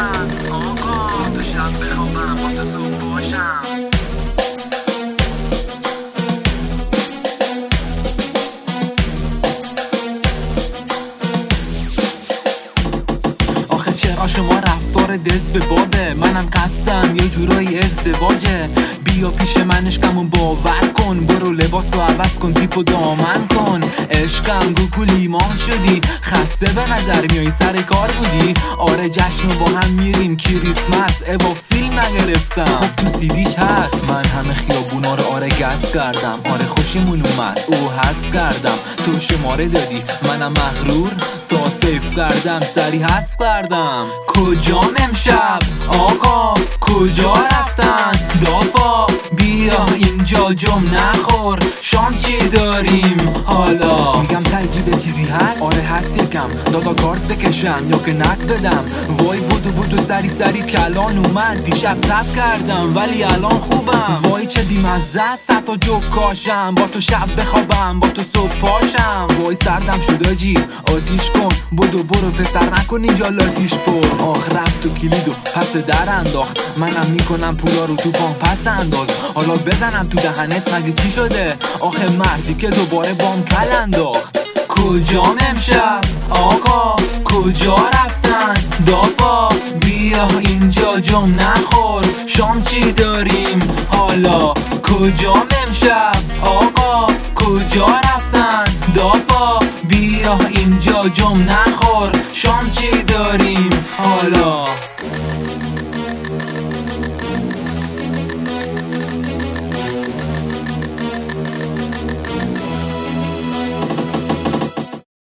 رفتن آقا، تو شب بخوابم با تو صبح باشم. چرا شما رفتار دست به بابه؟ منم قصدم یه جورایی ازدواجه. بیا پیش من عشقمو باور کن، برو لباس رو عوض کن، تیپو دامن کن. عشقم گوکو لیمان شدی، خسته به نظر میای سر کار بودی. آره جشن رو با هم میریم کریسمس، اوا فیلم نگرفتم خب تو سیدیش هست. من همه خیابونا رو آره گز کردم، آره خوشیمون اومد او هست کردم. تو شماره دادی منم مغرور، تا سیف کردم سری هست کردم. کجام امشب آقا، کجا رفتن دافا؟ بیا اینجا جم نخور، شام چی داریم حالا؟ میگم تجیب چیزی هست؟ آره هست یکم، دادا کارت بکشم یا که نک بدم. وای بودو سری کلان اومد، دیشب تب کردم ولی الان خوبم. وای چه دیمزه ست تا جو کاشم، با تو شب بخوابم با تو صبح پاشم. وای سردم شد آجی آتیش کن، برو پسر نکن اینجا لاتیش پر. آخ رفت تو کلیدو پس در انداخت، منم میکنم پولا رو تو پام پس انداز. حالا بزنم تو دهنت مگه چی شده؟ آخه مردی که دوباره بام کل انداخت. کجام امشب آقا، کجا رفتن دافا؟ بیا اینجا جم نخور، شام چی داریم حالا؟ کجام امشب آقا، کجا رفتن دافا؟ بیا اینجا جم نخور، شام چی داریم حالا؟